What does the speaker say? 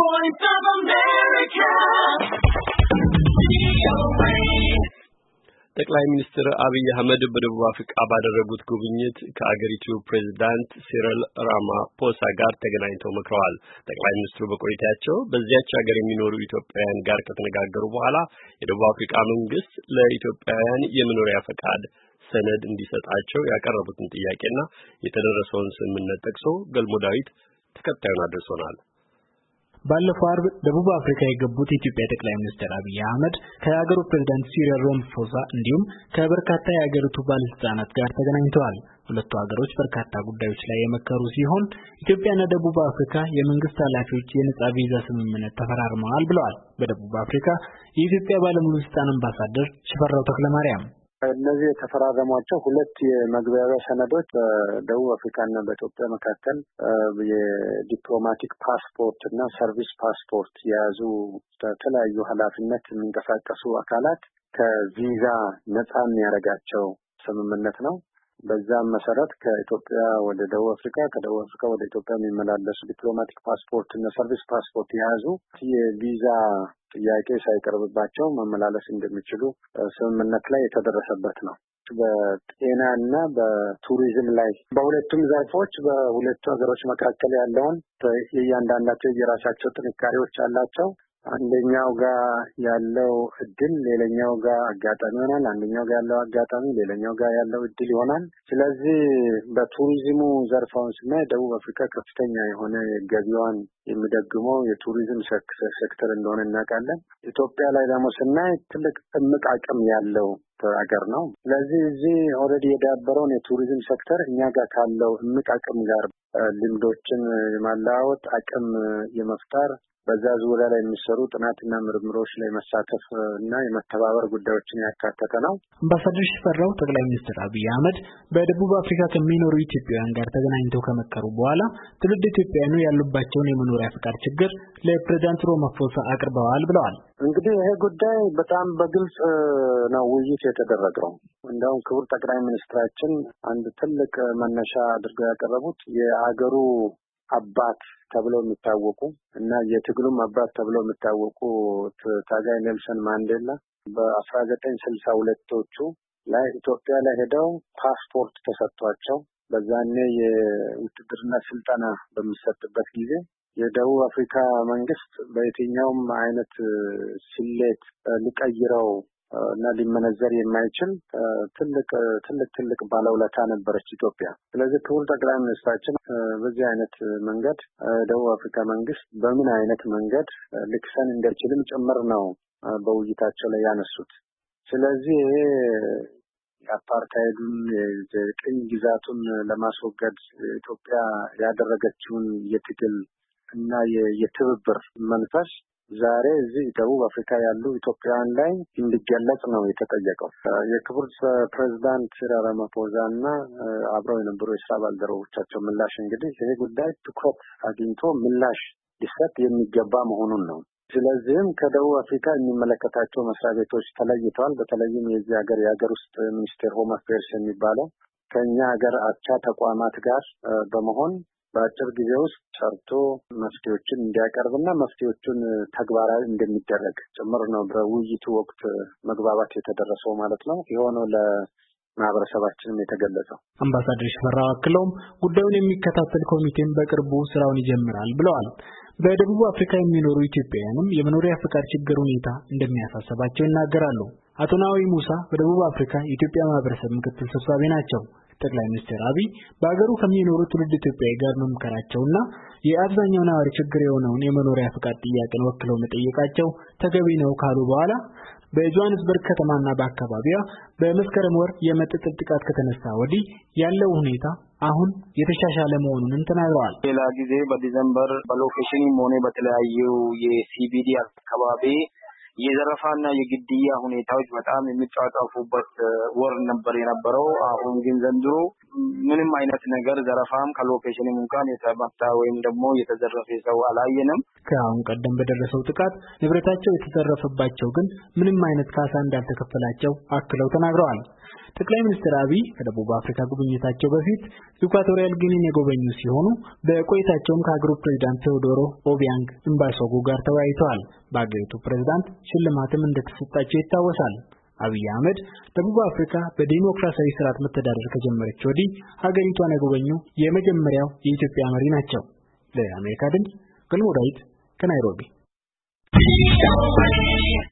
voice of America. ጠቅላይ ሚኒስትር አብይ አህመድ በደቡብ አፍሪካ ባደረጉት ጉብኝት ከአገሪቱ ፕሬዝዳንት ሲሪል ራማፖሳ ጋር ተገናኝተው መክረዋል። ጠቅላይ ሚኒስትሩ በቆይታቸው በዚያች ሀገር የሚኖሩ ኢትዮጵያውያን ጋር ከተነጋገሩ በኋላ የደቡብ አፍሪካ መንግስት ለኢትዮጵያውያን የመኖሪያ ፈቃድ ሰነድ እንዲሰጣቸው ያቀረቡትን ጥያቄና የተደረሰውን ስምምነት ጠቅሶ ገልሞ ዳዊት ተከታዩን አድርሶናል። ባለፈው አርብ ደቡብ አፍሪካ የገቡት የኢትዮጵያ ጠቅላይ ሚኒስትር አብይ አህመድ ከሀገሩ ፕሬዝዳንት ሲሪል ራማፖሳ እንዲሁም ከበርካታ የሀገሪቱ ባለስልጣናት ጋር ተገናኝተዋል። ሁለቱ ሀገሮች በርካታ ጉዳዮች ላይ የመከሩ ሲሆን ኢትዮጵያና ደቡብ አፍሪካ የመንግስት ኃላፊዎች የነጻ ቪዛ ስምምነት ተፈራርመዋል ብለዋል። በደቡብ አፍሪካ የኢትዮጵያ ባለሙሉ ስልጣን አምባሳደር ሽፈራው ተክለማርያም እነዚህ የተፈራረሟቸው ሁለት የመግባቢያ ሰነዶች በደቡብ አፍሪካና በኢትዮጵያ መካከል የዲፕሎማቲክ ፓስፖርት እና ሰርቪስ ፓስፖርት የያዙ በተለያዩ ኃላፊነት የሚንቀሳቀሱ አካላት ከቪዛ ነጻ የሚያደርጋቸው ስምምነት ነው። በዛም መሰረት ከኢትዮጵያ ወደ ደቡብ አፍሪካ ከደቡብ አፍሪካ ወደ ኢትዮጵያ የሚመላለሱ ዲፕሎማቲክ ፓስፖርት እና ሰርቪስ ፓስፖርት የያዙ የቪዛ ጥያቄ ሳይቀርብባቸው መመላለስ እንደሚችሉ ስምምነት ላይ የተደረሰበት ነው። በጤና እና በቱሪዝም ላይ በሁለቱም ዘርፎች በሁለቱ ሀገሮች መካከል ያለውን እያንዳንዳቸው የራሳቸው ጥንካሬዎች አላቸው። አንደኛው ጋር ያለው እድል ሌላኛው ጋር አጋጣሚ ይሆናል። አንደኛው ጋር ያለው አጋጣሚ ሌላኛው ጋር ያለው እድል ይሆናል። ስለዚህ በቱሪዝሙ ዘርፋውን ስናይ ደቡብ አፍሪካ ከፍተኛ የሆነ ገቢዋን የሚደግመው የቱሪዝም ሴክተር እንደሆነ እናውቃለን። ኢትዮጵያ ላይ ደግሞ ስናይ ትልቅ እምቅ አቅም ያለው ሀገር ነው። ስለዚህ እዚህ ኦልሬዲ የዳበረውን የቱሪዝም ሴክተር እኛ ጋር ካለው እምቅ አቅም ጋር ልምዶችን የማለዋወጥ አቅም የመፍጠር በዛ ዙሪያ ላይ የሚሰሩ ጥናትና ምርምሮች ላይ መሳተፍ እና የመተባበር ጉዳዮችን ያካተተ ነው። አምባሳደር ሽፈራው ጠቅላይ ሚኒስትር አብይ አህመድ በደቡብ አፍሪካ ከሚኖሩ ኢትዮጵያውያን ጋር ተገናኝተው ከመከሩ በኋላ ትውልድ ኢትዮጵያውያኑ ያሉባቸውን የመኖሪያ ፍቃድ ችግር ለፕሬዝዳንት ራማፖሳ አቅርበዋል ብለዋል። እንግዲህ ይሄ ጉዳይ በጣም በግልጽ ነው ውይይት የተደረገው። እንደውም ክቡር ጠቅላይ ሚኒስትራችን አንድ ትልቅ መነሻ አድርገው ያቀረቡት የአገሩ አባት ተብለው የሚታወቁ እና የትግሉም አባት ተብለው የሚታወቁ ታጋይ ኔልሰን ማንዴላ በ1962ዎቹ ላይ ኢትዮጵያ ላይ ሄደው ፓስፖርት ተሰጥቷቸው በዛኔ የውትድርና ስልጠና በሚሰጥበት ጊዜ የደቡብ አፍሪካ መንግስት በየትኛውም አይነት ስሌት ሊቀይረው እና ሊመነዘር የማይችል ትልቅ ባለውለታ ነበረች ኢትዮጵያ። ስለዚህ ክቡር ጠቅላይ ሚኒስትራችን በዚህ አይነት መንገድ ደቡብ አፍሪካ መንግስት በምን አይነት መንገድ ልክሰን እንደችልም ጭምር ነው በውይይታቸው ላይ ያነሱት። ስለዚህ ይሄ የአፓርታይዱን የቅኝ ግዛቱን ለማስወገድ ኢትዮጵያ ያደረገችውን የትግል እና የትብብር መንፈስ ዛሬ እዚህ ደቡብ አፍሪካ ያሉ ኢትዮጵያውያን ላይ እንዲገለጽ ነው የተጠየቀው። የክቡር ፕሬዝዳንት ሲሪል ራማፖሳ እና አብረው የነበሩ የስራ ባልደረቦቻቸው ምላሽ እንግዲህ ይሄ ጉዳይ ትኩረት አግኝቶ ምላሽ ሊሰጥ የሚገባ መሆኑን ነው። ስለዚህም ከደቡብ አፍሪካ የሚመለከታቸው መስሪያ ቤቶች ተለይተዋል። በተለይም የዚህ ሀገር የሀገር ውስጥ ሚኒስቴር ሆም አፌርስ የሚባለው ከኛ ሀገር አቻ ተቋማት ጋር በመሆን በአጭር ጊዜ ውስጥ ሰርቶ መፍትሄዎችን እንዲያቀርብና መፍትሄዎቹን ተግባራዊ እንደሚደረግ ጭምር ነው በውይይቱ ወቅት መግባባት የተደረሰው ማለት ነው። የሆነው ለማህበረሰባችንም የተገለጸው። አምባሳደር ሽፈራው አክለውም ጉዳዩን የሚከታተል ኮሚቴም በቅርቡ ስራውን ይጀምራል ብለዋል። በደቡብ አፍሪካ የሚኖሩ ኢትዮጵያውያንም የመኖሪያ ፍቃድ ችግር ሁኔታ እንደሚያሳስባቸው ይናገራሉ። አቶ ናዊ ሙሳ በደቡብ አፍሪካ የኢትዮጵያ ማህበረሰብ ምክትል ሰብሳቢ ናቸው። ጠቅላይ ሚኒስትር አብይ በአገሩ ከሚኖሩ ትውልድ ኢትዮጵያውያን ጋር መምከራቸውና የአብዛኛው ነዋሪ ችግር የሆነውን የመኖሪያ ፍቃድ ጥያቄን ወክለው መጠየቃቸው ተገቢ ነው ካሉ በኋላ በጆሃንስበርግ ከተማና በአካባቢዋ በመስከረም ወር የመጠጥ ጥቃት ከተነሳ ወዲህ ያለው ሁኔታ አሁን የተሻሻለ መሆኑን ተናግረዋል። ሌላ ጊዜ በዲሴምበር በሎኬሽንም ሆነ በተለያዩ የሲቢዲ አካባቢ የዘረፋና የግድያ ሁኔታዎች በጣም የሚጫጫፉበት ወር ነበር የነበረው። አሁን ግን ዘንድሮ ምንም አይነት ነገር ዘረፋም ከሎኬሽንም እንኳን የተመታ ወይም ደግሞ የተዘረፈ ሰው አላየንም። ከአሁን ቀደም በደረሰው ጥቃት ንብረታቸው የተዘረፈባቸው ግን ምንም አይነት ካሳ እንዳልተከፈላቸው አክለው ተናግረዋል። ጠቅላይ ሚኒስትር አብይ ከደቡብ አፍሪካ ጉብኝታቸው በፊት ኢኳቶሪያል ጊኒን የጎበኙ ሲሆኑ በቆይታቸውም ከሀገሩ ፕሬዝዳንት ቴዎዶሮ ኦቢያንግ ኢምባሶጉ ጋር ተወያይተዋል። በአገሪቱ ፕሬዝዳንት ሽልማትም እንደተሰጣቸው ይታወሳል። አብይ አህመድ ደቡብ አፍሪካ በዲሞክራሲያዊ ስርዓት መተዳደር ከጀመረች ወዲህ ሀገሪቷን የጎበኙ የመጀመሪያው የኢትዮጵያ መሪ ናቸው። ለአሜሪካ ድምፅ ገልሞ ዳዊት ከናይሮቢ